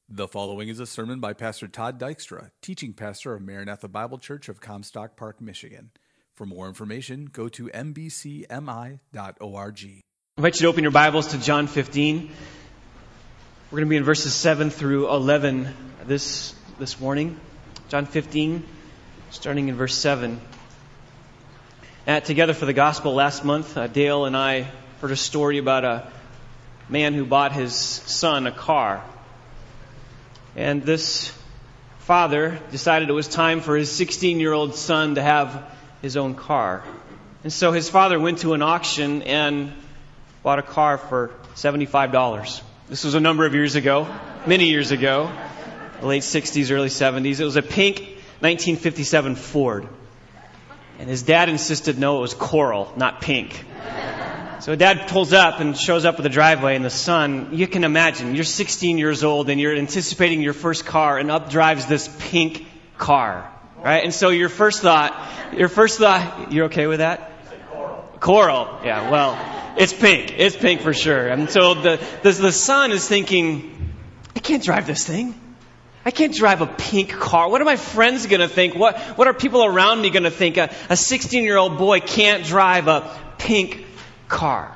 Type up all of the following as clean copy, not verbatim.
The following is a sermon by Pastor Todd Dykstra, teaching pastor of Maranatha Bible Church of Comstock Park, Michigan. For more information, go to mbcmi.org. I invite you to open your Bibles to John 15. We're going to be in verses 7 through 11 this morning. John 15, starting in verse 7. At Together for the Gospel last month, Dale and I heard a story about a man who bought his son a car. And this father decided it was time for his 16-year-old son to have his own car. And so his father went to an auction and bought a car for $75. This was a number of years ago, many years ago, the late 60s, early 70s. It was a pink 1957 Ford. And his dad insisted, no, it was coral, not pink. So dad pulls up and shows up at the driveway, and the son, you can imagine, you're 16 years old and you're anticipating your first car, and up drives this pink car, right? And so your first thought, you're okay with that? Coral. Yeah, well, it's pink for sure. And so the son is thinking, I can't drive this thing. I can't drive a pink car. What are my friends going to think? What are people around me going to think? A 16-year-old boy can't drive a pink car.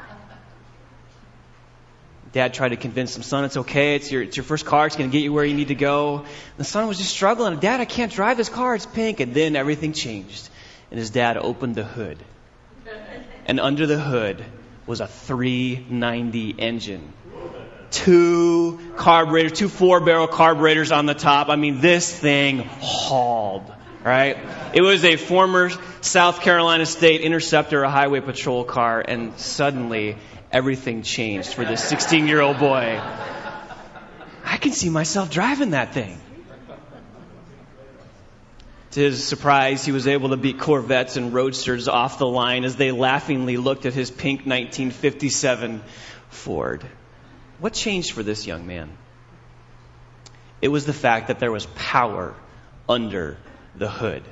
Dad tried to convince him, son, it's okay. It's your first car. It's going to get you where you need to go. The son was just struggling. Dad, I can't drive this car. It's pink. And then everything changed. And his dad opened the hood. And under the hood was a 390 engine. Two 4-barrel carburetors on the top. I mean, this thing hauled. Right? It was a former South Carolina State Interceptor, a highway patrol car, and suddenly everything changed for this 16-year-old boy. I can see myself driving that thing. To his surprise, he was able to beat Corvettes and Roadsters off the line as they laughingly looked at his pink 1957 Ford. What changed for this young man? It was the fact that there was power under the hood.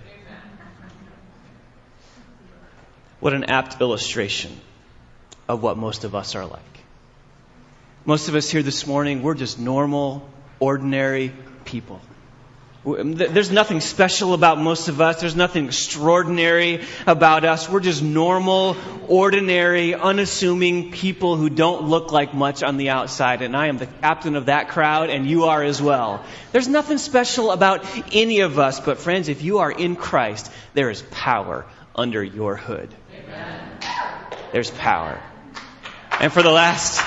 What an apt illustration of what most of us are like. Most of us here this morning, we're just normal, ordinary people. There's nothing special about most of us. There's nothing extraordinary about us. We're just normal, ordinary, unassuming people who don't look like much on the outside. And I am the captain of that crowd, and you are as well. There's nothing special about any of us. But friends, if you are in Christ, there is power under your hood. Amen. There's power. And for the last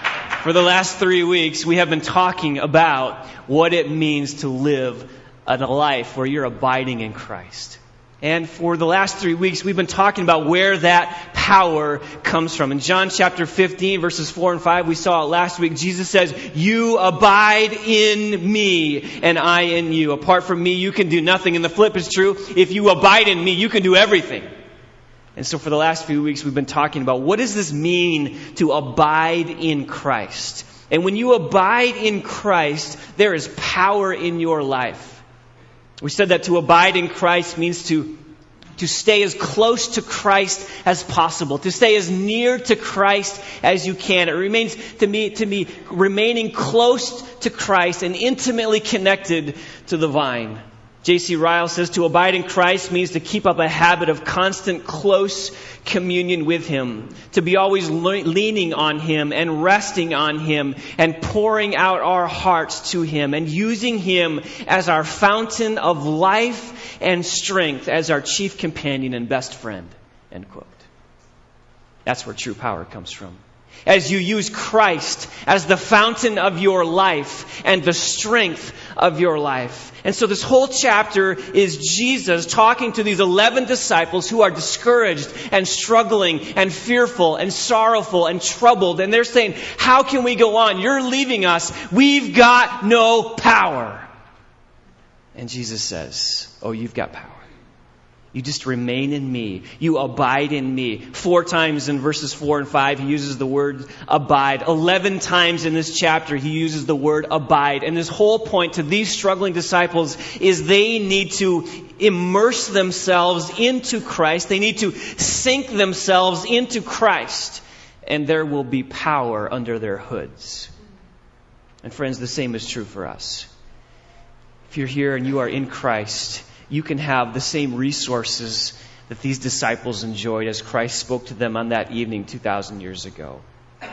3 weeks, we have been talking about what it means to live a life where you're abiding in Christ. And for the last 3 weeks, we've been talking about where that power comes from. In John chapter 15, verses 4 and 5, we saw it last week. Jesus says, you abide in me and I in you. Apart from me, you can do nothing. And the flip is true. If you abide in me, you can do everything. And so for the last few weeks, we've been talking about what does this mean to abide in Christ? And when you abide in Christ, there is power in your life. We said that to abide in Christ means to stay as close to Christ as possible, to stay as near to Christ as you can. It remains to me remaining close to Christ and intimately connected to the vine. J.C. Ryle says to abide in Christ means to keep up a habit of constant close communion with Him, to be always leaning on Him and resting on Him and pouring out our hearts to Him and using Him as our fountain of life and strength, as our chief companion and best friend. End quote. That's where true power comes from. As you use Christ as the fountain of your life and the strength of your life. And so this whole chapter is Jesus talking to these 11 disciples who are discouraged and struggling and fearful and sorrowful and troubled. And they're saying, how can we go on? You're leaving us. We've got no power. And Jesus says, oh, you've got power. You just remain in me. You abide in me. 4 times in verses 4 and 5, he uses the word abide. 11 times in this chapter, he uses the word abide. And his whole point to these struggling disciples is they need to immerse themselves into Christ. They need to sink themselves into Christ. And there will be power under their hoods. And friends, the same is true for us. If you're here and you are in Christ, you can have the same resources that these disciples enjoyed as Christ spoke to them on that evening 2,000 years ago.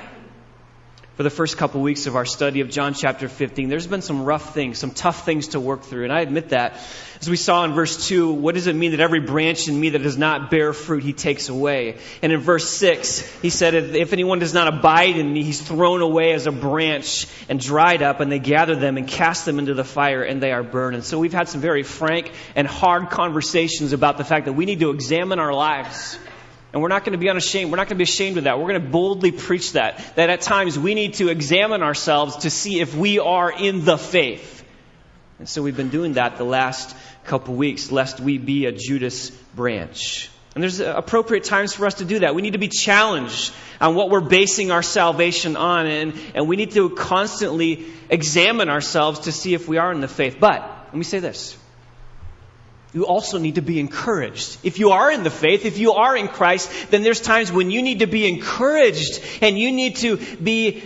For the first couple weeks of our study of John chapter 15, there's been some rough things, some tough things to work through. And I admit that. As we saw in verse 2, what does it mean that every branch in me that does not bear fruit, he takes away? And in verse 6, he said, if anyone does not abide in me, he's thrown away as a branch and dried up, and they gather them and cast them into the fire, and they are burned. And so we've had some very frank and hard conversations about the fact that we need to examine our lives. And we're not going to be unashamed. We're not going to be ashamed of that. We're going to boldly preach that at times we need to examine ourselves to see if we are in the faith. And so we've been doing that the last couple weeks, lest we be a Judas branch. And there's appropriate times for us to do that. We need to be challenged on what we're basing our salvation on. And we need to constantly examine ourselves to see if we are in the faith. But let me say this. You also need to be encouraged. If you are in the faith, if you are in Christ, then there's times when you need to be encouraged and you need to be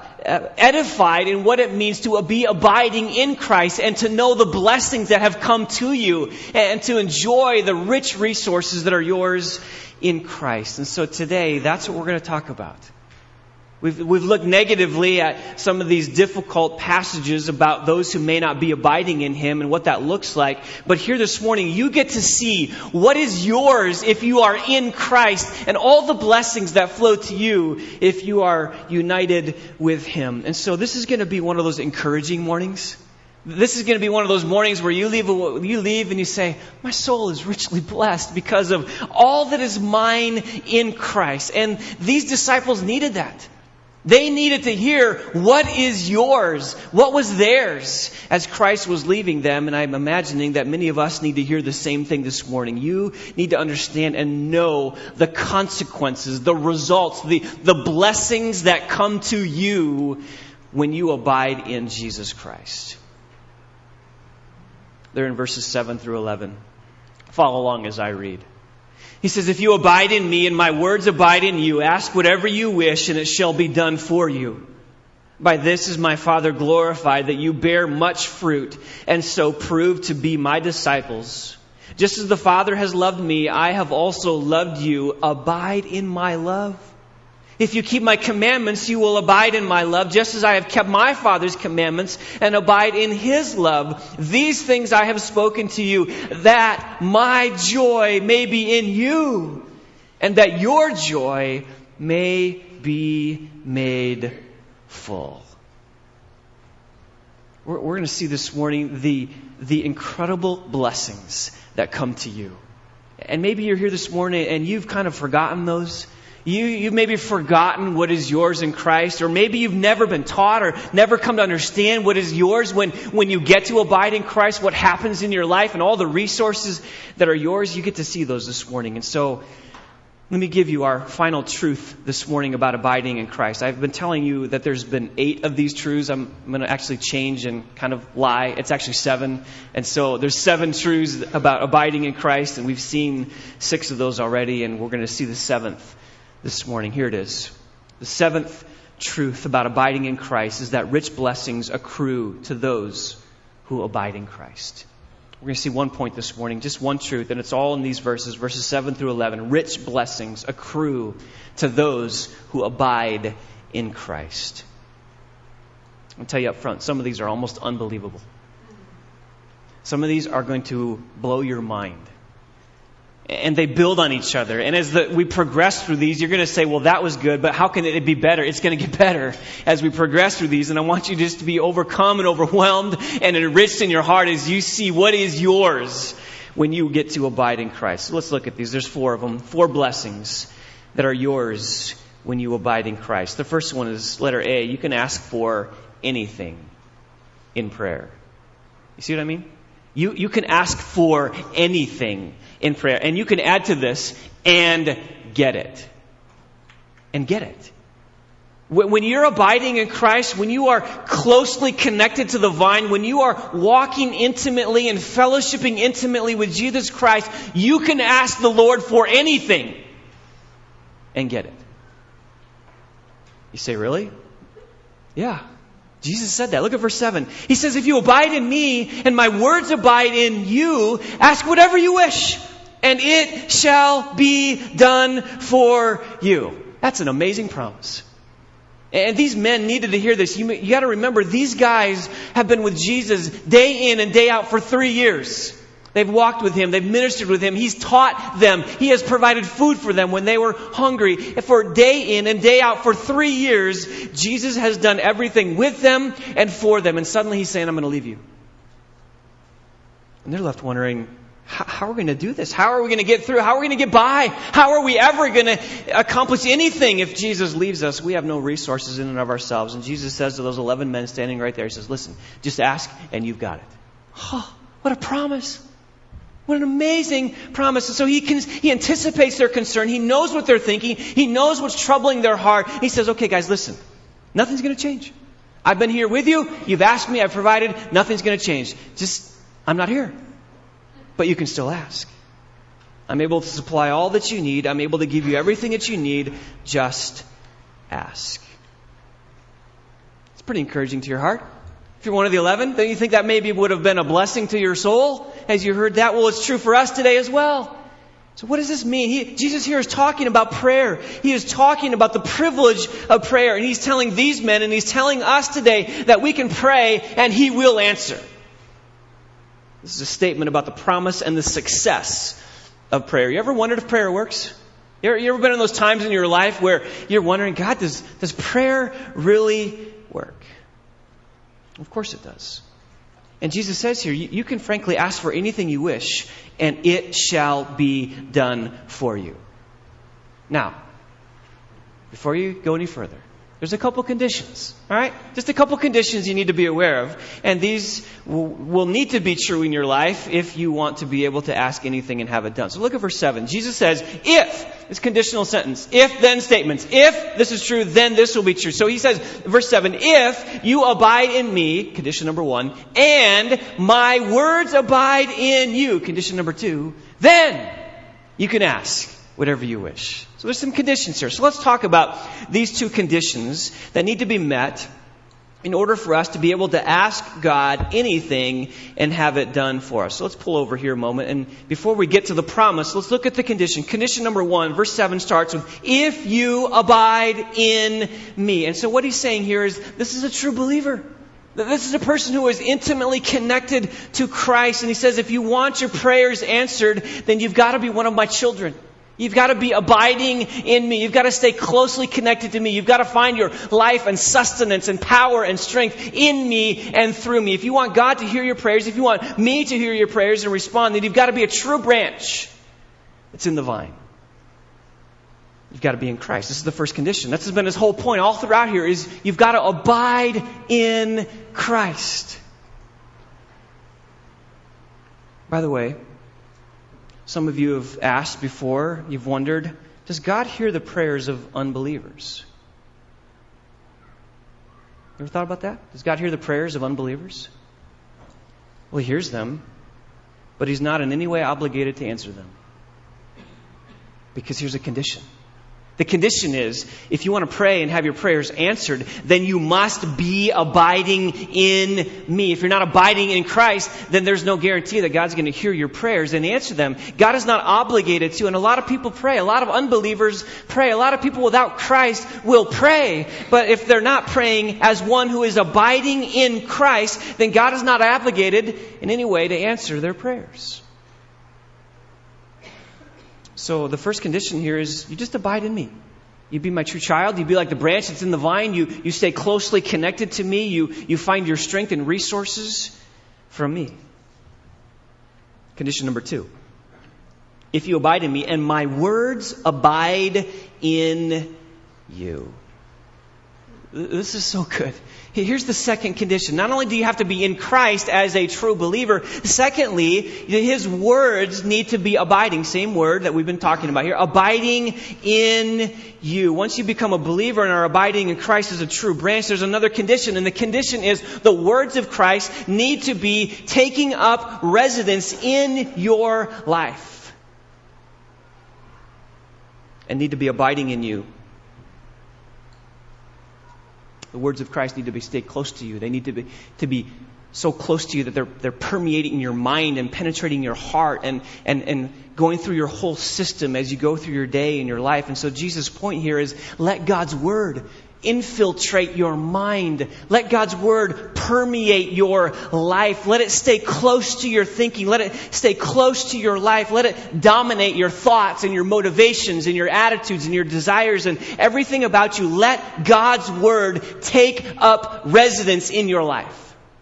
edified in what it means to be abiding in Christ and to know the blessings that have come to you and to enjoy the rich resources that are yours in Christ. And so today, that's what we're going to talk about. We've looked negatively at some of these difficult passages about those who may not be abiding in Him and what that looks like. But here this morning, you get to see what is yours if you are in Christ and all the blessings that flow to you if you are united with Him. And so this is going to be one of those encouraging mornings. This is going to be one of those mornings where you leave and you say, my soul is richly blessed because of all that is mine in Christ. And these disciples needed that. They needed to hear what is yours, what was theirs as Christ was leaving them. And I'm imagining that many of us need to hear the same thing this morning. You need to understand and know the consequences, the results, the blessings that come to you when you abide in Jesus Christ. They're in verses 7 through 11. Follow along as I read. He says, if you abide in me and my words abide in you, ask whatever you wish and it shall be done for you. By this is my Father glorified, that you bear much fruit and so prove to be my disciples. Just as the Father has loved me, I have also loved you. Abide in my love. If you keep my commandments, you will abide in my love, just as I have kept my Father's commandments and abide in His love. These things I have spoken to you, that my joy may be in you, and that your joy may be made full. We're going to see this morning the incredible blessings that come to you. And maybe you're here this morning and you've kind of forgotten those. You've maybe forgotten what is yours in Christ, or maybe you've never been taught or never come to understand what is yours when you get to abide in Christ, what happens in your life and all the resources that are yours. You get to see those this morning. And so let me give you our final truth this morning about abiding in Christ. I've been telling you that there's been 8 of these truths. I'm going to actually change and kind of lie. It's actually 7. And so there's 7 truths about abiding in Christ, and we've seen 6 of those already, and we're going to see the 7th this morning. Here it is. The 7th truth about abiding in Christ is that rich blessings accrue to those who abide in Christ. We're going to see one point this morning, just one truth, and it's all in these verses 7 through 11. Rich blessings accrue to those who abide in Christ. I'll tell you up front, some of these are almost unbelievable. Some of these are going to blow your mind. And they build on each other. And as we progress through these, you're going to say, well, that was good, but how can it be better? It's going to get better as we progress through these. And I want you just to be overcome and overwhelmed and enriched in your heart as you see what is yours when you get to abide in Christ. So let's look at these. There's 4 of them. 4 blessings that are yours when you abide in Christ. The first one is letter A. You can ask for anything in prayer. You see what I mean? You can ask for anything in prayer. And you can add to this, and get it. And get it. When you're abiding in Christ, when you are closely connected to the vine, when you are walking intimately and fellowshipping intimately with Jesus Christ, you can ask the Lord for anything and get it. You say, really? Yeah. Jesus said that. Look at verse 7. He says, if you abide in me and my words abide in you, ask whatever you wish, and it shall be done for you. That's an amazing promise. And these men needed to hear this. You got to remember, these guys have been with Jesus day in and day out for 3 years. They've walked with Him. They've ministered with Him. He's taught them. He has provided food for them when they were hungry. For day in and day out for 3 years, Jesus has done everything with them and for them. And suddenly He's saying, I'm going to leave you. And they're left wondering, how are we going to do this? How are we going to get through? How are we going to get by? How are we ever going to accomplish anything if Jesus leaves us? We have no resources in and of ourselves. And Jesus says to those 11 men standing right there, He says, listen, just ask and you've got it. Oh, what a promise. What an amazing promise. And so he anticipates their concern. He knows what they're thinking. He knows what's troubling their heart. He says, okay, guys, listen. Nothing's going to change. I've been here with you. You've asked me. I've provided. Nothing's going to change. I'm not here. But you can still ask. I'm able to supply all that you need. I'm able to give you everything that you need. Just ask. It's pretty encouraging to your heart. If you're one of the 11, don't you think that maybe would have been a blessing to your soul as you heard that? Well, it's true for us today as well. So what does this mean? Jesus here is talking about prayer. He is talking about the privilege of prayer. And He's telling these men and He's telling us today that we can pray and He will answer. This is a statement about the promise and the success of prayer. You ever wondered if prayer works? You ever been in those times in your life where you're wondering, God, does prayer really work? Of course it does. And Jesus says here, you can frankly ask for anything you wish, and it shall be done for you. Now, before you go any further, there's a couple conditions, all right? Just a couple conditions you need to be aware of. And these will need to be true in your life if you want to be able to ask anything and have it done. So look at verse 7. Jesus says, if, it's conditional sentence, if then statements. If this is true, then this will be true. So He says, verse 7, if you abide in me, condition number 1, and my words abide in you, condition number 2, then you can ask whatever you wish. So there's some conditions here. So let's talk about these two conditions that need to be met in order for us to be able to ask God anything and have it done for us. So let's pull over here a moment. And before we get to the promise, let's look at the condition. Condition number 1, verse 7 starts with, if you abide in me. And so what He's saying here is, this is a true believer. This is a person who is intimately connected to Christ. And He says, if you want your prayers answered, then you've got to be one of my children. You've got to be abiding in me. You've got to stay closely connected to me. You've got to find your life and sustenance and power and strength in me and through me. If you want God to hear your prayers, if you want me to hear your prayers and respond, then you've got to be a true branch that's in the vine. You've got to be in Christ. This is the first condition. That's been His whole point all throughout here is you've got to abide in Christ. By the way, some of you have asked before, you've wondered, does God hear the prayers of unbelievers? You ever thought about that? Does God hear the prayers of unbelievers? Well, He hears them, but He's not in any way obligated to answer them. Because here's a condition. The condition is, if you want to pray and have your prayers answered, then you must be abiding in me. If you're not abiding in Christ, then there's no guarantee that God's going to hear your prayers and answer them. God is not obligated to, and a lot of people pray. A lot of unbelievers pray. A lot of people without Christ will pray. But if they're not praying as one who is abiding in Christ, then God is not obligated in any way to answer their prayers. So the first condition here is you just abide in me. You be my true child. You be like the branch that's in the vine. You stay closely connected to me. You find your strength and resources from me. Condition number 2. If you abide in me and my words abide in you. This is so good. Here's the second condition. Not only do you have to be in Christ as a true believer, secondly, His words need to be abiding. Same word that we've been talking about here. Abiding in you. Once you become a believer and are abiding in Christ as a true branch, there's another condition. And the condition is the words of Christ need to be taking up residence in your life. And need to be abiding in you. The words of Christ need to be stayed close to you. They need to be so close to you that they're permeating your mind and penetrating your heart and going through your whole system as you go through your day and your life. And so Jesus' point here is let God's Word infiltrate your mind. Let God's Word permeate your life. Let it stay close to your thinking. Let it stay close to your life. Let it dominate your thoughts and your motivations and your attitudes and your desires and everything about you. Let God's Word take up residence in your life.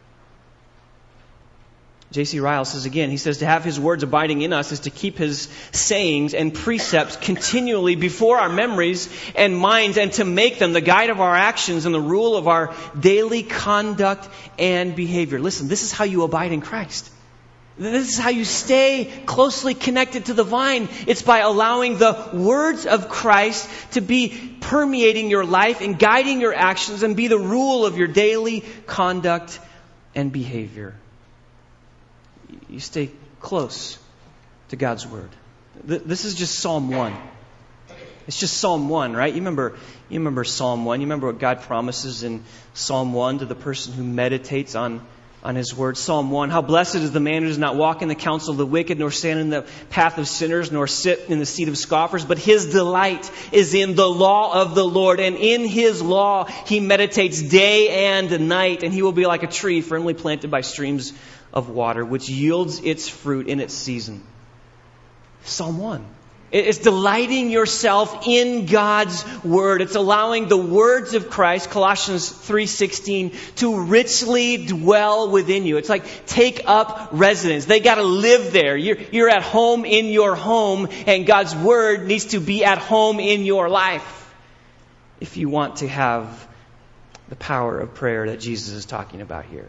J.C. Ryle says again, he says to have His words abiding in us is to keep His sayings and precepts continually before our memories and minds and to make them the guide of our actions and the rule of our daily conduct and behavior. Listen, this is how you abide in Christ. This is how you stay closely connected to the vine. It's by allowing the words of Christ to be permeating your life and guiding your actions and be the rule of your daily conduct and behavior. You stay close to God's Word. This is just Psalm 1. It's just Psalm 1, right? You remember Psalm 1. You remember what God promises in Psalm 1 to the person who meditates on His Word. Psalm 1, how blessed is the man who does not walk in the counsel of the wicked, nor stand in the path of sinners, nor sit in the seat of scoffers, but his delight is in the law of the Lord, and in His law he meditates day and night, and he will be like a tree firmly planted by streams of water, which yields its fruit in its season. Psalm 1. It's delighting yourself in God's Word. It's allowing the words of Christ, Colossians 3:16, to richly dwell within you. It's like take up residence. They got to live there. You're at home in your home, and God's Word needs to be at home in your life if you want to have the power of prayer that Jesus is talking about here.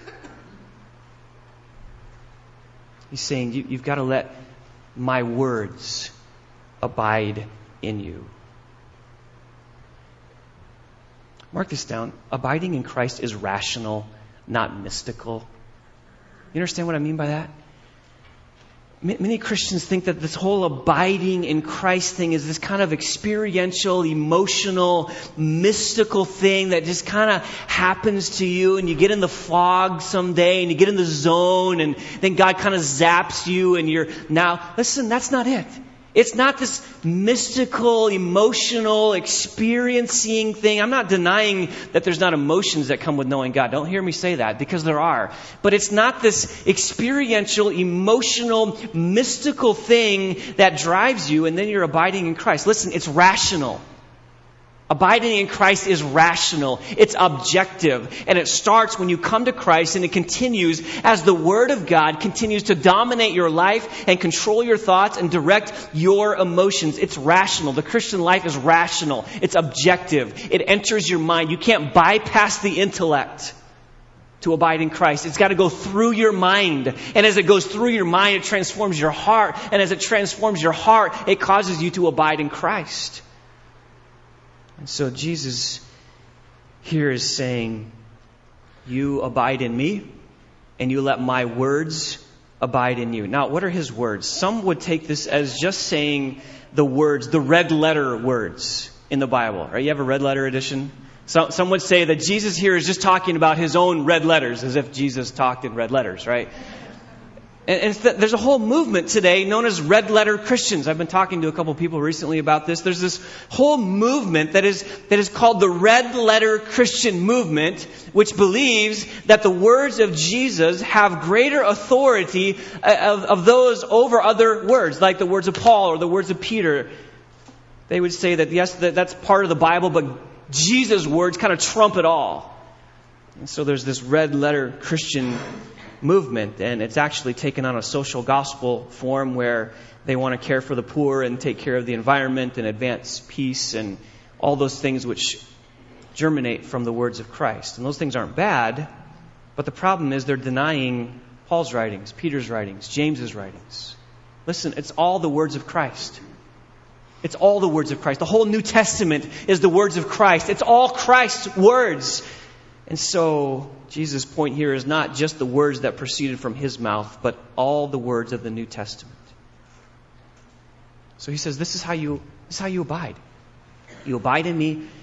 He's saying you've got to let my words abide in you. Mark this down. Abiding in Christ is rational, not mystical. You understand what I mean by that? Many Christians think that this whole abiding in Christ thing is this kind of experiential, emotional, mystical thing that just kind of happens to you, and you get in the fog someday and you get in the zone, and then God kind of zaps you and you're now... Listen, that's not it. It's not this mystical, emotional, experiencing thing. I'm not denying that there's not emotions that come with knowing God. Don't hear me say that, because there are. But it's not this experiential, emotional, mystical thing that drives you and then you're abiding in Christ. Listen, it's rational. Abiding in Christ is rational. It's objective. And it starts when you come to Christ, and it continues as the Word of God continues to dominate your life and control your thoughts and direct your emotions. It's rational. The Christian life is rational. It's objective. It enters your mind. You can't bypass the intellect to abide in Christ. It's got to go through your mind. And as it goes through your mind, it transforms your heart. And as it transforms your heart, it causes you to abide in Christ. And so Jesus here is saying, you abide in me, and you let my words abide in you. Now, what are His words? Some would take this as just saying the words, the red letter words in the Bible. Right? You have a red letter edition? Some would say that Jesus here is just talking about His own red letters, as if Jesus talked in red letters, right? And there's a whole movement today known as red letter Christians. I've been talking to a couple people recently about this. There's this whole movement that is called the red letter Christian movement, which believes that the words of Jesus have greater authority of those over other words, like the words of Paul or the words of Peter. They would say that, yes, that's part of the Bible, but Jesus' words kind of trump it all. And so there's this red letter Christian movement, and it's actually taken on a social gospel form where they want to care for the poor and take care of the environment and advance peace and all those things which germinate from the words of Christ. And those things aren't bad, but the problem is they're denying Paul's writings, Peter's writings, James's writings. Listen, it's all the words of Christ. It's all the words of Christ. The whole New Testament is the words of Christ. It's all Christ's words. And so Jesus' point here is not just the words that proceeded from His mouth, but all the words of the New Testament. So He says, this is how you abide. You abide in me,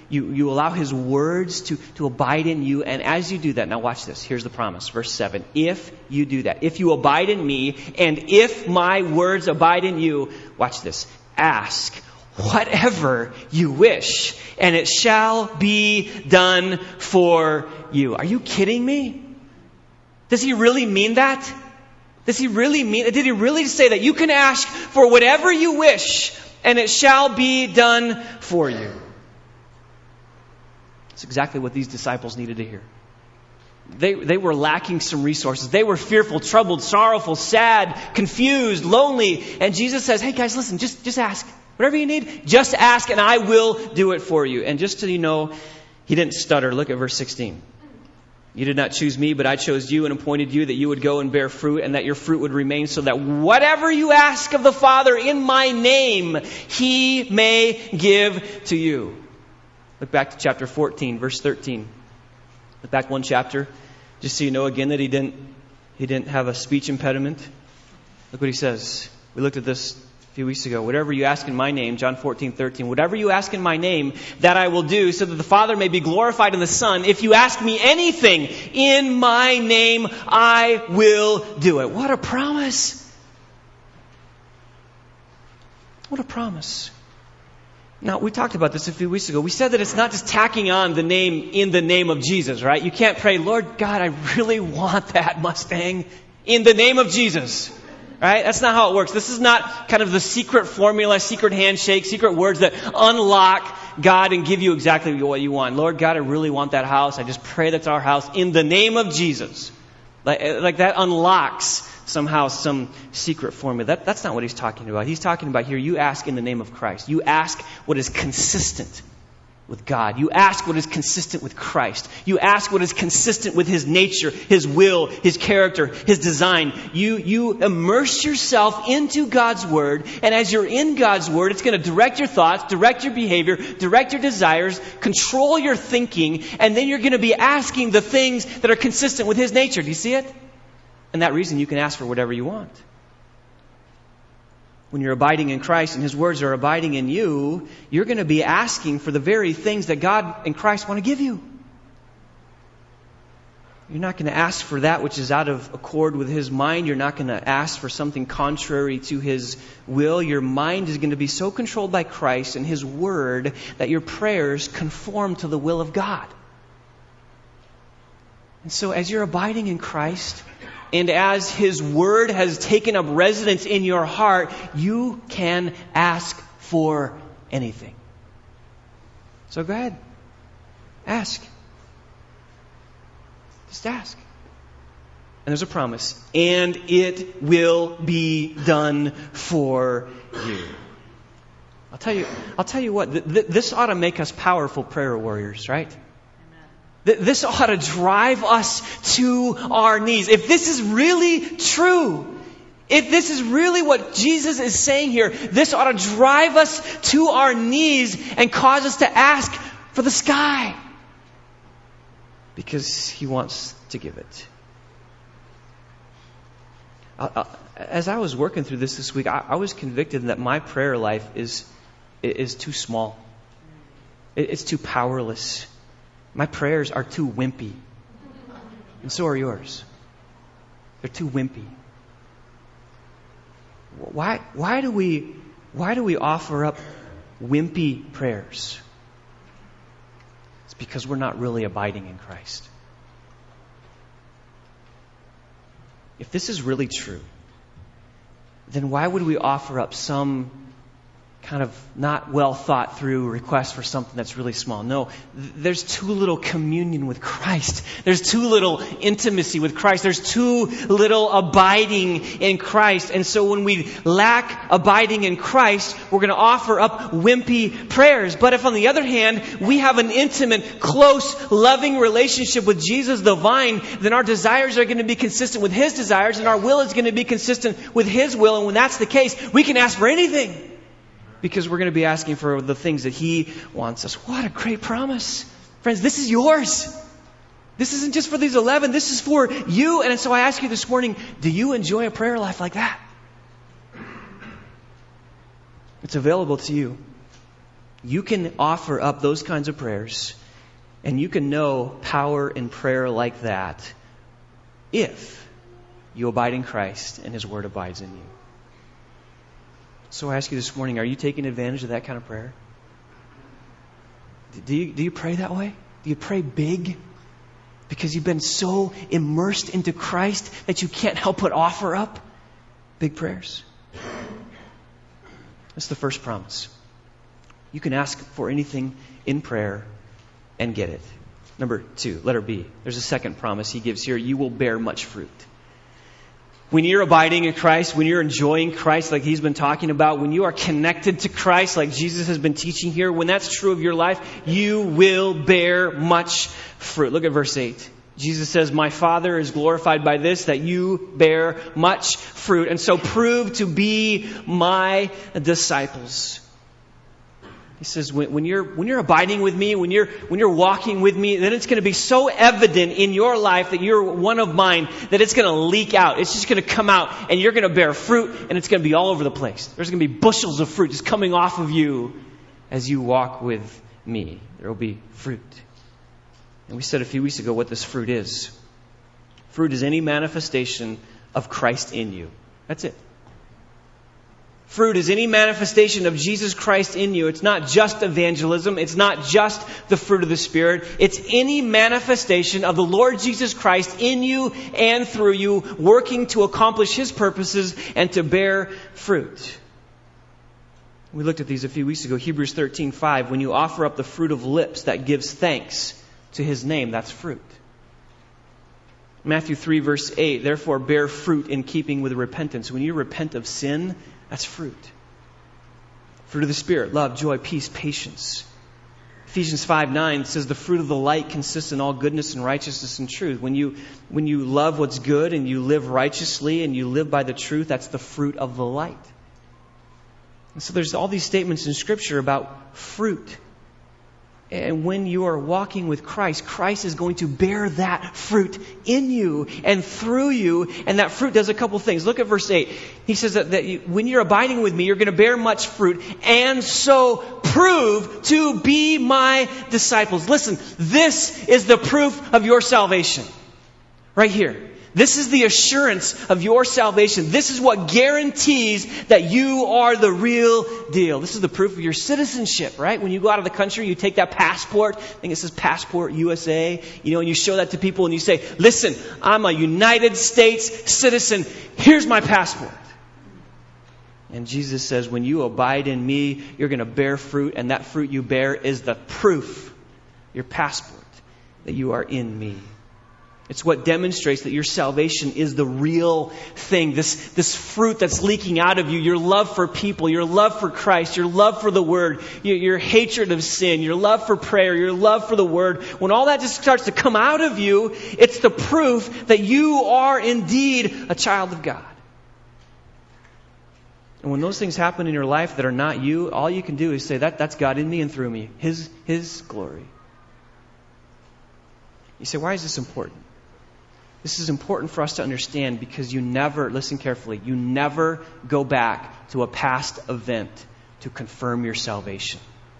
you allow His words to abide in you. And as you do that, now watch this. Here's the promise. Verse 7. If you do that, if you abide in me, and if my words abide in you, watch this. Ask whatever you wish, and it shall be done for you. Are you kidding me? Does He really mean that? Did He really say that you can ask for whatever you wish and it shall be done for you? That's exactly what these disciples needed to hear. They were lacking some resources. They were fearful, troubled, sorrowful, sad, confused, lonely. And Jesus says, hey guys, listen, just ask. Whatever you need, just ask and I will do it for you. And just so you know, He didn't stutter. Look at verse 16. You did not choose me, but I chose you and appointed you that you would go and bear fruit and that your fruit would remain, so that whatever you ask of the Father in my name, He may give to you. Look back to chapter 14, verse 13. Look back one chapter, just so you know again that he didn't have a speech impediment. Look what he says. We looked at this a few weeks ago. Whatever you ask in my name, John 14:13. Whatever you ask in my name, that I will do, so that the Father may be glorified in the Son. If you ask me anything in my name, I will do it. What a promise. What a promise. Now, we talked about this a few weeks ago. We said that it's not just tacking on the name in the name of Jesus, right? You can't pray, Lord God, I really want that Mustang in the name of Jesus. Right? That's not how it works. This is not kind of the secret formula, secret handshake, secret words that unlock God and give you exactly what you want. Lord God, I really want that house. I just pray that's our house in the name of Jesus. Like that unlocks somehow some secret formula. That's not what He's talking about. He's talking about here, you ask in the name of Christ. You ask what is consistent with God. You ask what is consistent with Christ. You ask what is consistent with His nature, His will, His character, His design. You immerse yourself into God's Word, and as you're in God's Word, it's going to direct your thoughts, direct your behavior, direct your desires, control your thinking, and then you're going to be asking the things that are consistent with His nature. Do you see it? And that reason you can ask for whatever you want. When you're abiding in Christ and His words are abiding in you, you're going to be asking for the very things that God and Christ want to give you. You're not going to ask for that which is out of accord with His mind. You're not going to ask for something contrary to His will. Your mind is going to be so controlled by Christ and His Word that your prayers conform to the will of God. And so as you're abiding in Christ, and as His Word has taken up residence in your heart, you can ask for anything. So go ahead. Ask. Just ask. And there's a promise. And it will be done for you. I'll tell you what, this ought to make us powerful prayer warriors, right? This ought to drive us to our knees. If this is really true, if this is really what Jesus is saying here, this ought to drive us to our knees and cause us to ask for the sky. Because He wants to give it. As I was working through this week, I was convicted that my prayer life is too small. It's too powerless. My prayers are too wimpy. And so are yours. They're too wimpy. Why do we offer up wimpy prayers? It's because we're not really abiding in Christ. If this is really true, then why would we offer up some kind of not well thought through request for something that's really small? No, there's too little communion with Christ. There's too little intimacy with Christ. There's too little abiding in Christ. And so when we lack abiding in Christ, we're going to offer up wimpy prayers. But if on the other hand, we have an intimate, close, loving relationship with Jesus the vine, then our desires are going to be consistent with His desires and our will is going to be consistent with His will. And when that's the case, we can ask for anything. Because we're going to be asking for the things that He wants us. What a great promise. Friends, this is yours. This isn't just for these 11. This is for you. And so I ask you this morning, do you enjoy a prayer life like that? It's available to you. You can offer up those kinds of prayers, and you can know power in prayer like that if you abide in Christ and His Word abides in you. So I ask you this morning, are you taking advantage of that kind of prayer? Do you pray that way? Do you pray big? Because you've been so immersed into Christ that you can't help but offer up big prayers? That's the first promise. You can ask for anything in prayer and get it. Number 2, letter B. There's a second promise He gives here. You will bear much fruit. When you're abiding in Christ, when you're enjoying Christ like He's been talking about, when you are connected to Christ like Jesus has been teaching here, when that's true of your life, you will bear much fruit. Look at verse 8. Jesus says, my Father is glorified by this, that you bear much fruit, and so prove to be my disciples. He says, when you're abiding with me, when you're walking with me, then it's going to be so evident in your life that you're one of mine that it's going to leak out. It's just going to come out, and you're going to bear fruit, and it's going to be all over the place. There's going to be bushels of fruit just coming off of you as you walk with me. There will be fruit. And we said a few weeks ago what this fruit is. Fruit is any manifestation of Christ in you. That's it. Fruit is any manifestation of Jesus Christ in you. It's not just evangelism. It's not just the fruit of the Spirit. It's any manifestation of the Lord Jesus Christ in you and through you, working to accomplish His purposes and to bear fruit. We looked at these a few weeks ago. Hebrews 13:5. When you offer up the fruit of lips that gives thanks to His name, that's fruit. Matthew 3 verse 8. Therefore bear fruit in keeping with repentance. When you repent of sin, that's fruit. Fruit of the Spirit, love, joy, peace, patience. Ephesians 5:9 says the fruit of the light consists in all goodness and righteousness and truth. When you love what's good and you live righteously and you live by the truth, that's the fruit of the light. And so there's all these statements in Scripture about fruit. And when you are walking with Christ, Christ is going to bear that fruit in you and through you. And that fruit does a couple things. Look at verse 8. He says that when you're abiding with me, you're going to bear much fruit. And so prove to be my disciples. Listen, this is the proof of your salvation. Right here. This is the assurance of your salvation. This is what guarantees that you are the real deal. This is the proof of your citizenship, right? When you go out of the country, you take that passport. I think it says Passport USA. And you show that to people and you say, listen, I'm a United States citizen. Here's my passport. And Jesus says, when you abide in me, you're going to bear fruit. And that fruit you bear is the proof, your passport, that you are in me. It's what demonstrates that your salvation is the real thing. This fruit that's leaking out of you, your love for people, your love for Christ, your love for the Word, your hatred of sin, your love for prayer, your love for the Word. When all that just starts to come out of you, it's the proof that you are indeed a child of God. And when those things happen in your life that are not you, all you can do is say, that's God in me and through me. His glory. You say, why is this important? This is important for us to understand because you never, listen carefully, you never go back to a past event to confirm your salvation.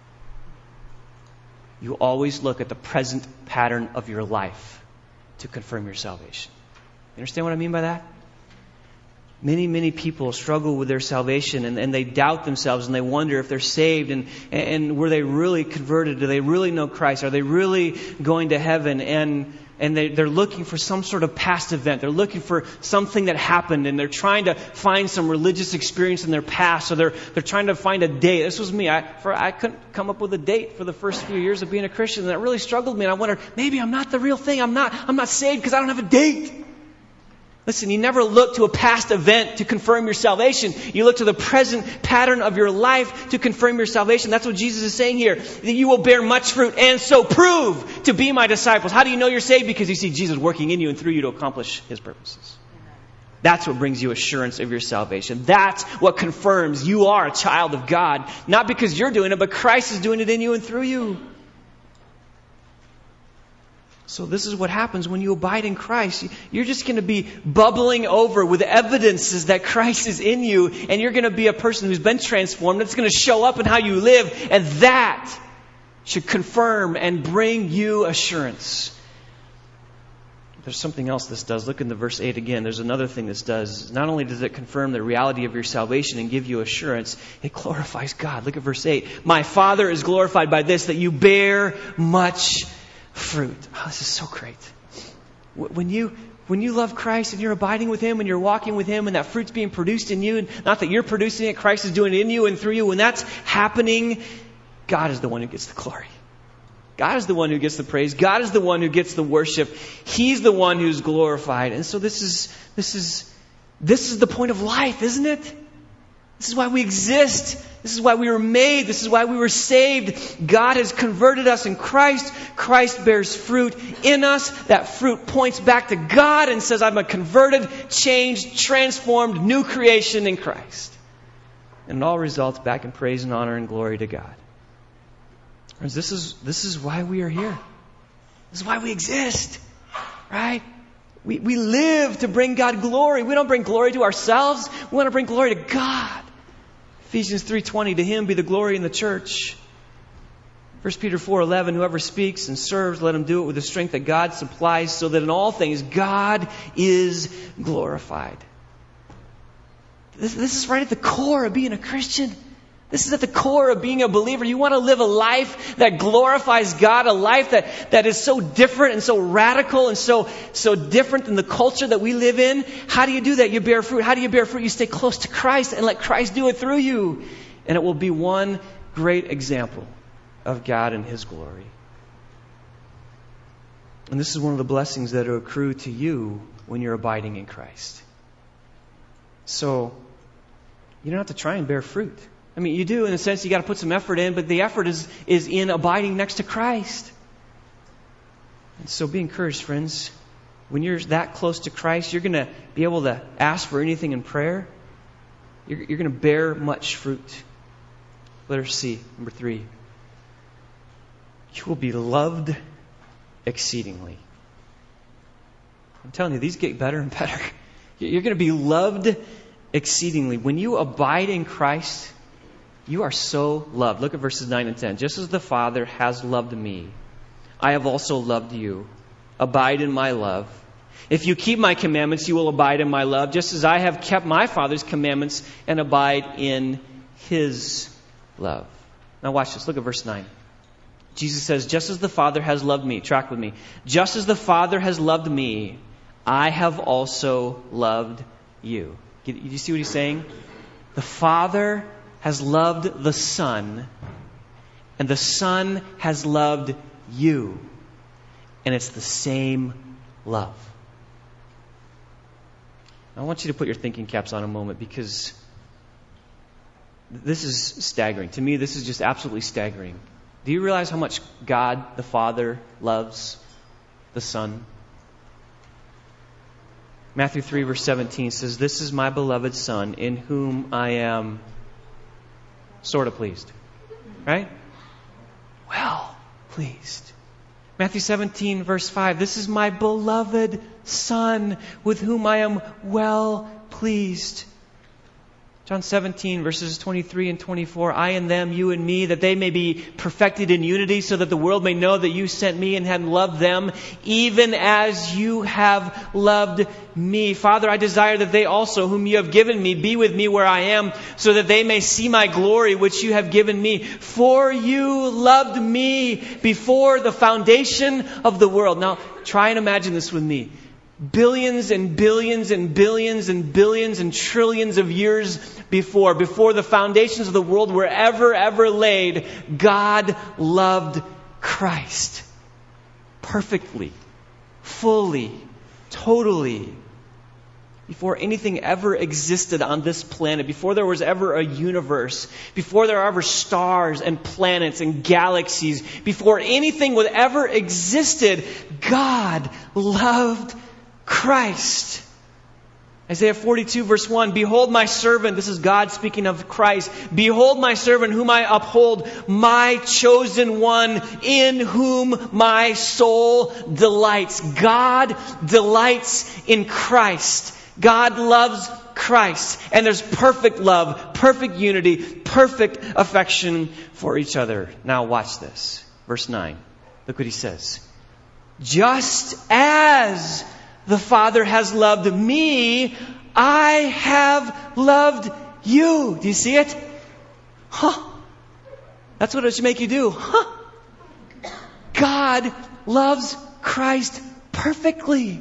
You always look at the present pattern of your life to confirm your salvation. You understand what I mean by that? Many people struggle with their salvation and they doubt themselves and they wonder if they're saved and were they really converted? Do they really know Christ? Are they really going to heaven? And they're looking for some sort of past event. They're looking for something that happened and they're trying to find some religious experience in their past. So they're trying to find a date. This was me. I couldn't come up with a date for the first few years of being a Christian. And that really struggled me. And I wondered, maybe I'm not the real thing. I'm not saved because I don't have a date. Listen, you never look to a past event to confirm your salvation. You look to the present pattern of your life to confirm your salvation. That's what Jesus is saying here. That you will bear much fruit and so prove to be my disciples. How do you know you're saved? Because you see Jesus working in you and through you to accomplish His purposes. That's what brings you assurance of your salvation. That's what confirms you are a child of God. Not because you're doing it, but Christ is doing it in you and through you. So this is what happens when you abide in Christ. You're just going to be bubbling over with evidences that Christ is in you, and you're going to be a person who's been transformed. It's going to show up in how you live, and that should confirm and bring you assurance. There's something else this does. Look in the verse 8 again. There's another thing this does. Not only does it confirm the reality of your salvation and give you assurance, it glorifies God. Look at verse 8. My Father is glorified by this, that you bear much fruit. Oh, this is so great. When you love Christ and you're abiding with Him and you're walking with Him and that fruit's being produced in you, and not that you're producing it, Christ is doing it in you and through you, when that's happening, God is the one who gets the glory. God is the one who gets the praise. God is the one who gets the worship. He's the one who's glorified. And so this is the point of life, isn't it? This is why we exist. This is why we were made. This is why we were saved. God has converted us in Christ. Christ bears fruit in us. That fruit points back to God and says, I'm a converted, changed, transformed, new creation in Christ. And it all results back in praise and honor and glory to God. Friends, this is why we are here. This is why we exist. Right? We live to bring God glory. We don't bring glory to ourselves. We want to bring glory to God. Ephesians 3:20, to Him be the glory in the church. 1 Peter 4:11, whoever speaks and serves, let him do it with the strength that God supplies, so that in all things God is glorified. This is right at the core of being a Christian. This is at the core of being a believer. You want to live a life that glorifies God, a life that is so different and so radical and so different than the culture that we live in. How do you do that? You bear fruit. How do you bear fruit? You stay close to Christ and let Christ do it through you. And it will be one great example of God and His glory. And this is one of the blessings that accrue to you when you're abiding in Christ. So, you don't have to try and bear fruit. I mean, you do in a sense, you got to put some effort in, but the effort is in abiding next to Christ. And so be encouraged, friends. When you're that close to Christ, you're going to be able to ask for anything in prayer. You're going to bear much fruit. Letter C, number 3. You will be loved exceedingly. I'm telling you, these get better and better. You're going to be loved exceedingly. When you abide in Christ, you are so loved. Look at verses 9 and 10. Just as the Father has loved me, I have also loved you. Abide in my love. If you keep my commandments, you will abide in my love, just as I have kept my Father's commandments and abide in His love. Now watch this. Look at verse 9. Jesus says, just as the Father has loved me. Track with me. Just as the Father has loved me, I have also loved you. Do you see what He's saying? The Father has loved the Son, and the Son has loved you. And it's the same love. I want you to put your thinking caps on a moment, because this is staggering. To me, this is just absolutely staggering. Do you realize how much God the Father loves the Son? Matthew 3 verse 17 says, this is my beloved Son, in whom I am sort of pleased. Right? Well pleased. Matthew 17 verse 5, this is my beloved Son, with whom I am well pleased. John 17 verses 23 and 24, I and them, you and me, that they may be perfected in unity, so that the world may know that you sent me and have loved them, even as you have loved me. Father, I desire that they also, whom you have given me, be with me where I am, so that they may see my glory, which you have given me. For you loved me before the foundation of the world. Now, try and imagine this with me. Billions and billions and billions and billions and trillions of years before the foundations of the world were ever laid, God loved Christ perfectly, fully, totally. Before anything ever existed on this planet, before there was ever a universe, before there were ever stars and planets and galaxies, before anything would ever existed, God loved Christ. Isaiah 42 verse 1, behold my servant, this is God speaking of Christ, behold my servant whom I uphold, my chosen one in whom my soul delights. God delights in Christ. God loves Christ. And there's perfect love, perfect unity, perfect affection for each other. Now watch this. Verse 9. Look what he says. Just as the Father has loved me, I have loved you. Do you see it? That's what it should make you do. God loves Christ perfectly.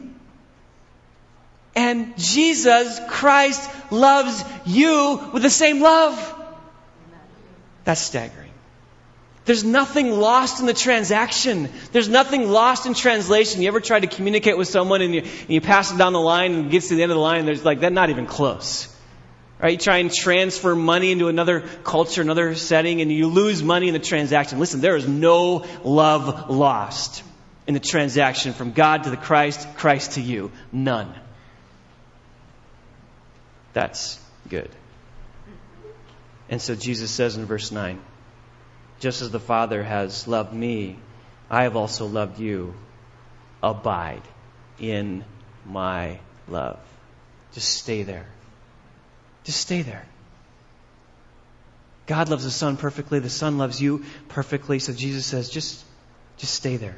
And Jesus Christ loves you with the same love. That's staggering. There's nothing lost in the transaction. There's nothing lost in translation. You ever try to communicate with someone and you pass it down the line and it gets to the end of the line and there's like, that's not even close. Right? You try and transfer money into another culture, another setting, and you lose money in the transaction. Listen, there is no love lost in the transaction from God to the Christ, Christ to you. None. That's good. And so Jesus says in verse 9, just as the Father has loved me, I have also loved you. Abide in my love. Just stay there. Just stay there. God loves the Son perfectly. The Son loves you perfectly. So Jesus says, just stay there.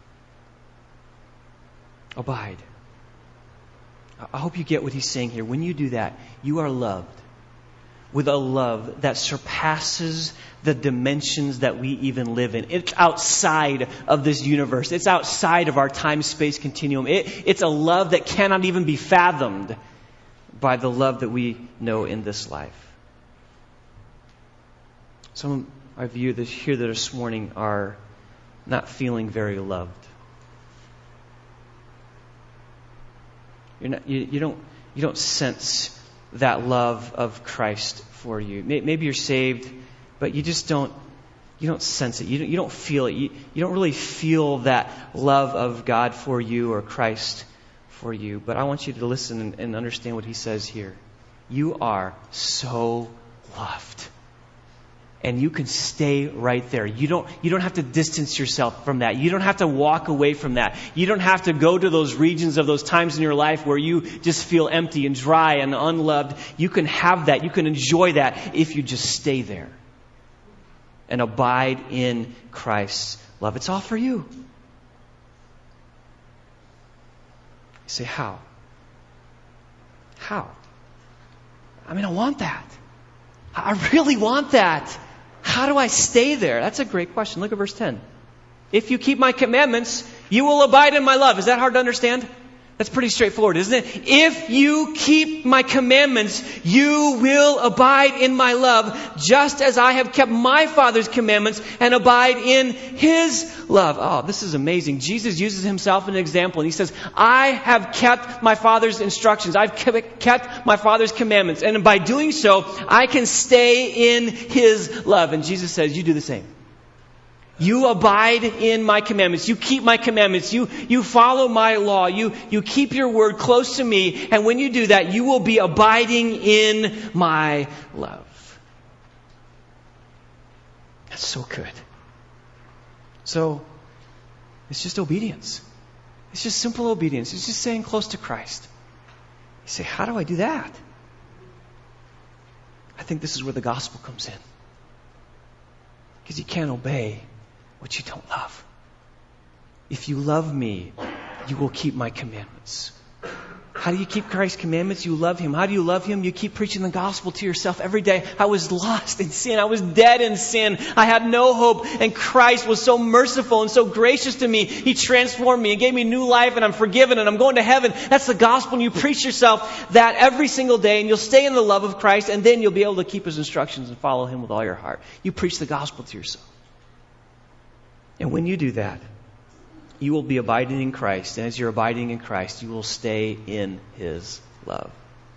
Abide. I hope you get what he's saying here. When you do that, you are loved with a love that surpasses the dimensions that we even live in. It's outside of this universe. It's outside of our time-space continuum. It's a love that cannot even be fathomed by the love that we know in this life. Some of you that here this morning are not feeling very loved. You don't sense that love of Christ for you. Maybe you're saved, but you just don't sense it. You don't feel it. You don't really feel that love of God for you or Christ for you. But I want you to listen and understand what he says here. You are so loved. And you can stay right there. You don't have to distance yourself from that. You don't have to walk away from that. You don't have to go to those regions of those times in your life where you just feel empty and dry and unloved. You can have that. You can enjoy that if you just stay there and abide in Christ's love. It's all for you. You say, how? How? I mean, I want that. I really want that. How do I stay there? That's a great question. Look at verse 10. If you keep my commandments, you will abide in my love. Is that hard to understand? That's pretty straightforward, isn't it? If you keep my commandments, you will abide in my love, just as I have kept my Father's commandments and abide in His love. Oh, this is amazing. Jesus uses Himself as an example, and He says, I have kept my Father's instructions. I've kept my Father's commandments. And by doing so, I can stay in His love. And Jesus says, you do the same. You abide in my commandments. You keep my commandments. You follow my law. You keep your word close to me. And when you do that, you will be abiding in my love. That's so good. So, it's just obedience. It's just simple obedience. It's just staying close to Christ. You say, how do I do that? I think this is where the gospel comes in. Because you can't obey what you don't love. If you love me, you will keep my commandments. How do you keep Christ's commandments? You love Him. How do you love Him? You keep preaching the gospel to yourself every day. I was lost in sin. I was dead in sin. I had no hope. And Christ was so merciful and so gracious to me. He transformed me and gave me new life, and I'm forgiven and I'm going to heaven. That's the gospel. And you preach yourself that every single day, and you'll stay in the love of Christ, and then you'll be able to keep His instructions and follow Him with all your heart. You preach the gospel to yourself. And when you do that, you will be abiding in Christ. And as you're abiding in Christ, you will stay in His love.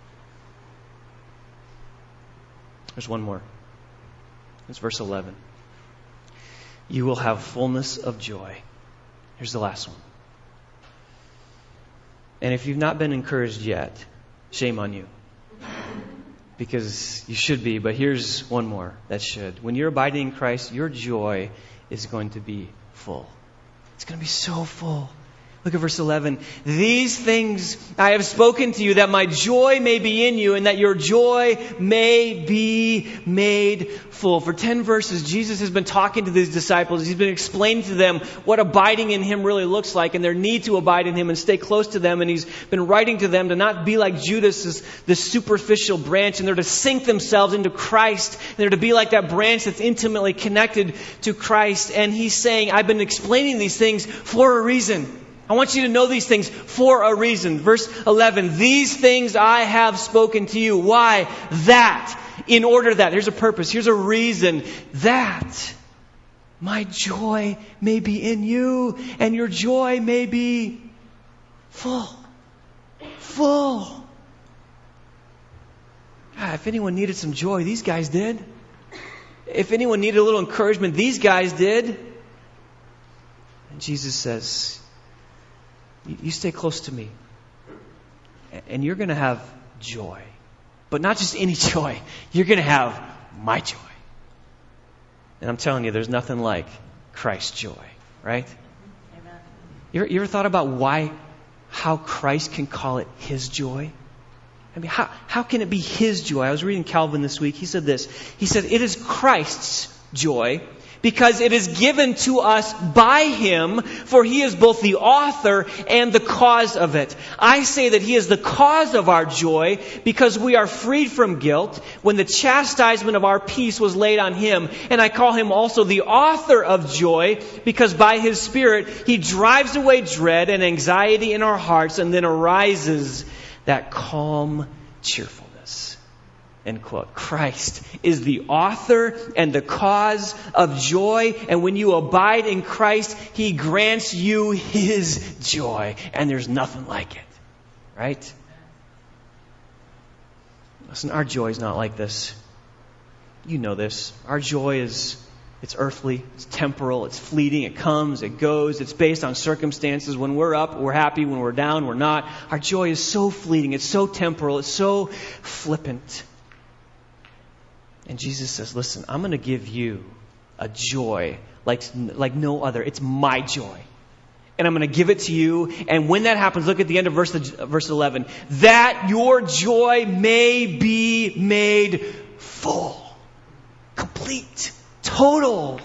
There's one more. It's verse 11. You will have fullness of joy. Here's the last one. And if you've not been encouraged yet, Shame on you. Because you should be, but here's one more that should. When you're abiding in Christ, your joy is going to be full. It's going to be so full. Look at verse 11. These things I have spoken to you, that my joy may be in you, and that your joy may be made full. For 10 verses, Jesus has been talking to these disciples. He's been explaining to them what abiding in Him really looks like, and their need to abide in Him and stay close to them. And He's been writing to them to not be like Judas, this superficial branch, and they're to sink themselves into Christ. And they're to be like that branch that's intimately connected to Christ. And He's saying, I've been explaining these things for a reason. I want you to know these things for a reason. Verse 11, these things I have spoken to you. Why? That. In order that. Here's a purpose. Here's a reason. That my joy may be in you and your joy may be full. Full. If anyone needed some joy, these guys did. If anyone needed a little encouragement, these guys did. And Jesus says, you stay close to me, and you're going to have joy. But not just any joy. You're going to have my joy. And I'm telling you, there's nothing like Christ's joy, right? Amen. You ever thought about how Christ can call it His joy? I mean, how can it be His joy? I was reading Calvin this week. He said this. He said, it is Christ's joy, because it is given to us by Him, for He is both the author and the cause of it. I say that He is the cause of our joy, because we are freed from guilt when the chastisement of our peace was laid on Him. And I call Him also the author of joy, because by His Spirit He drives away dread and anxiety in our hearts, and then arises that calm cheerfulness. End quote. Christ is the author and the cause of joy. And when you abide in Christ, He grants you His joy. And there's nothing like it. Right? Listen, our joy is not like this. You know this. Our joy it's earthly, it's temporal, it's fleeting, it comes, it goes, it's based on circumstances. When we're up, we're happy. When we're down, we're not. Our joy is so fleeting, it's so temporal, it's so flippant. And Jesus says, listen, I'm going to give you a joy like no other. It's my joy. And I'm going to give it to you. And when that happens, look at the end of verse 11. That your joy may be made full. Complete. Total.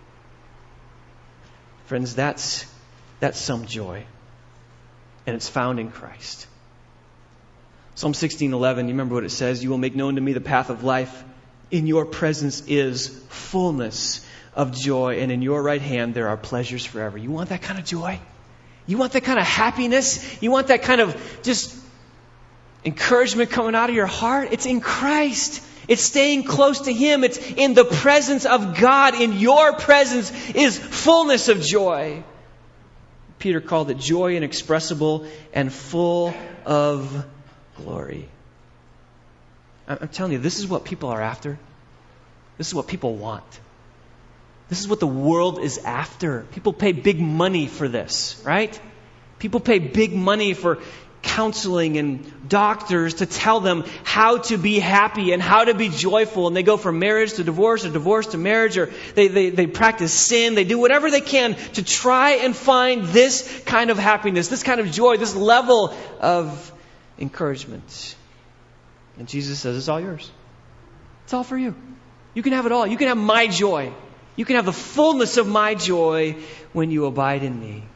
Friends, that's some joy. And it's found in Christ. Psalm 16:11, you remember what it says? You will make known to me the path of life. In your presence is fullness of joy, and in your right hand there are pleasures forever. You want that kind of joy? You want that kind of happiness? You want that kind of just encouragement coming out of your heart? It's in Christ. It's staying close to Him. It's in the presence of God. In your presence is fullness of joy. Peter called it joy inexpressible and full of glory. I'm telling you, this is what people are after. This is what people want. This is what the world is after. People pay big money for this, right? People pay big money for counseling and doctors to tell them how to be happy and how to be joyful. And they go from marriage to divorce or divorce to marriage, or they practice sin. They do whatever they can to try and find this kind of happiness, this kind of joy, this level of encouragement. And Jesus says, it's all yours. It's all for you. You can have it all. You can have my joy. You can have the fullness of my joy when you abide in me.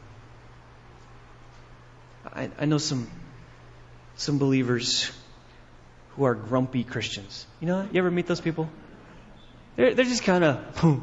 I know some believers who are grumpy Christians. You know, you ever meet those people? They're just kind of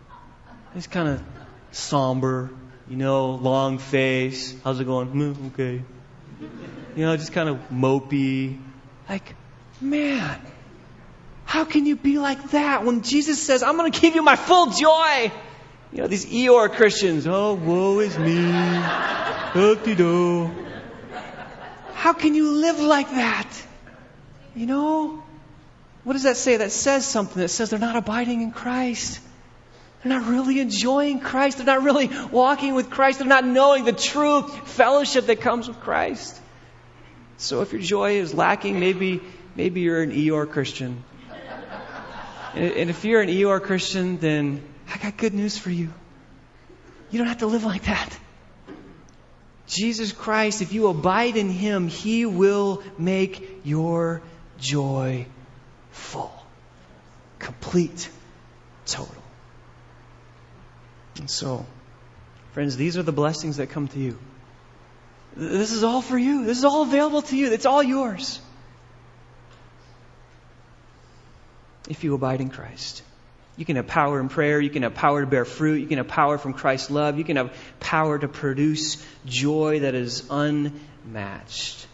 somber, you know, long face. How's it going? Okay. You know, just kind of mopey. Like, man, how can you be like that when Jesus says, I'm going to give you my full joy? You know, these Eeyore Christians. Oh, woe is me. Do. How can you live like that? You know? What does that say? That says something. That says they're not abiding in Christ. They're not really enjoying Christ. They're not really walking with Christ. They're not knowing the true fellowship that comes with Christ. So if your joy is lacking, maybe you're an Eeyore Christian. And if you're an Eeyore Christian, then I got good news for you. You don't have to live like that. Jesus Christ, if you abide in Him, He will make your joy full, complete, total. And so, friends, these are the blessings that come to you. This is all for you. This is all available to you. It's all yours. If you abide in Christ. You can have power in prayer. You can have power to bear fruit. You can have power from Christ's love. You can have power to produce joy that is unmatched.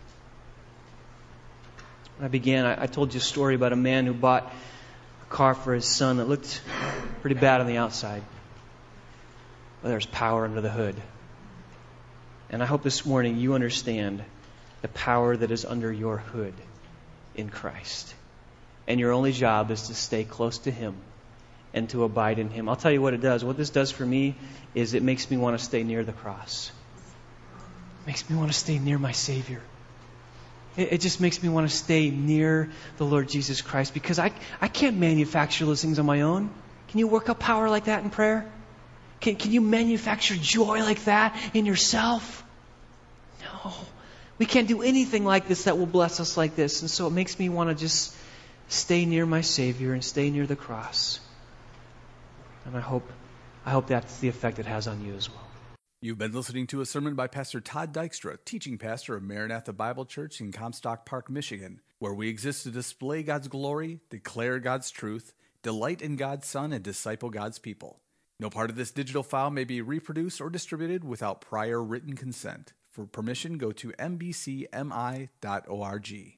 When I began, I told you a story about a man who bought a car for his son that looked pretty bad on the outside. But there's power under the hood. And I hope this morning you understand the power that is under your hood in Christ. And your only job is to stay close to Him and to abide in Him. I'll tell you what it does. What this does for me is it makes me want to stay near the cross. It makes me want to stay near my Savior. It just makes me want to stay near the Lord Jesus Christ, because I can't manufacture those things on my own. Can you work up power like that in prayer? Can you manufacture joy like that in yourself? No. We can't do anything like this that will bless us like this. And so it makes me want to just stay near my Savior and stay near the cross. And I hope that's the effect it has on you as well. You've been listening to a sermon by Pastor Todd Dykstra, teaching pastor of Maranatha Bible Church in Comstock Park, Michigan, where we exist to display God's glory, declare God's truth, delight in God's Son, and disciple God's people. No part of this digital file may be reproduced or distributed without prior written consent. For permission, go to mbcmi.org.